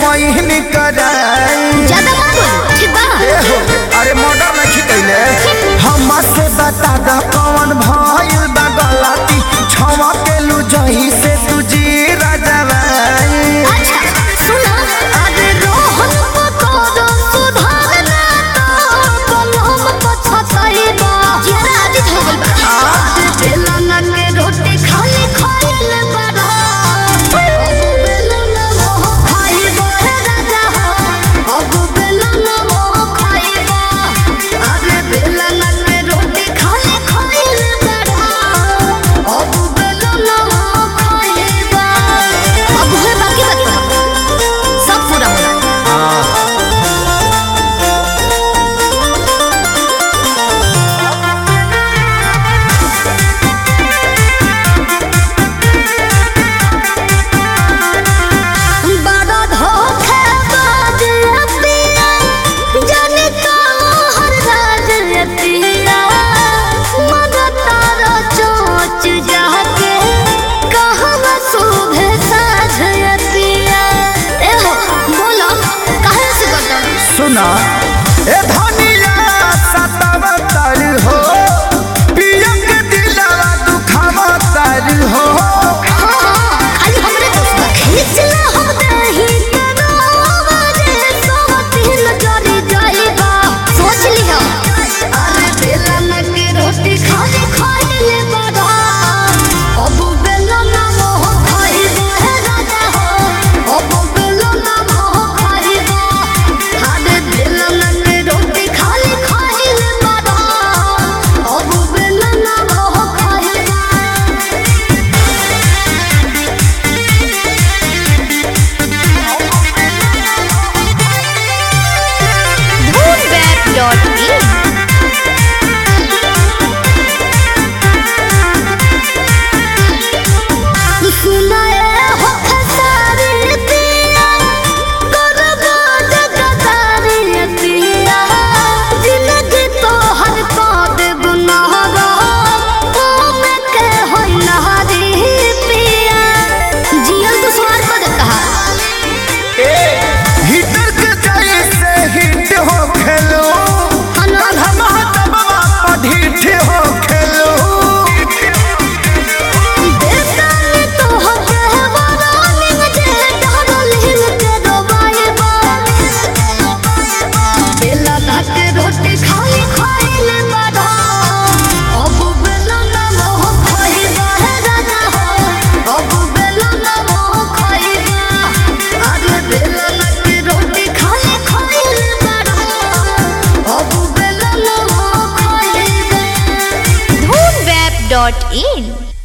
वही कराई ज्यादा मत बोल ठीक बा अरे मर्डर नहीं खिकैले हमसे बता द कौन भइल बा गलती छवा के लू जही से तुझी राजवाई अच्छा सुना अरे रोहन को दो सुधारना तो कलम पछताई बा जरा आदि हो गइल बा आज बेलना के रोटी खाली खाइल बड़ा बेलना मोह खाइबो राजा हो अब बेलना मोह खाइबो अरे बेलना के रोटी खाली खाइल बड़ा अब बेलना मोह खाइबो अब है बाकी बात सब पूरा हो बड़ा धोखेबाज पिया जाने हर राज पिया मगर तारा चोच जाके कहवा सुबह साझ पिया ए हो बोलो काहे से करता सुना ए धनिया सतावतर हो पिया के दिलवा दुखावतर हो खाली हमरे दोस्त खींचना हम नहीं करो रे सोतिन जरी जाइबा सोच लिया अरे बेलन के रोटी खाली खाइले बड़ा अब बेलन मोह खाइबो है राजा हो अब बेलन मोह खाइबो अरे बेलन के रोटी खाली खाइले बड़ा अब बेलन मोह खाइबो Moonweb.in सुनाए हो खसारी पिया करबो जगदारी पिया जिंदगी तो हर पाद गुनाहगा ओ में के हो नहारी पिया जियल तो स्वार पद कहा हिटर के जैसे हिट हो खेलो हम दबवा पर ढीठ हो खेलो बेतानी तो हो कहवारा निंग जे डरल हिल के डोबाएबा बेला के रोटी खाली खाइले बड़ा अब बेला मोह खाइबा है राजा हो अब बेला मोह खाइबा अरे बेला के रोटी खाली खाइले बड़ा अब बेला मोह खाइबा Moonweb.in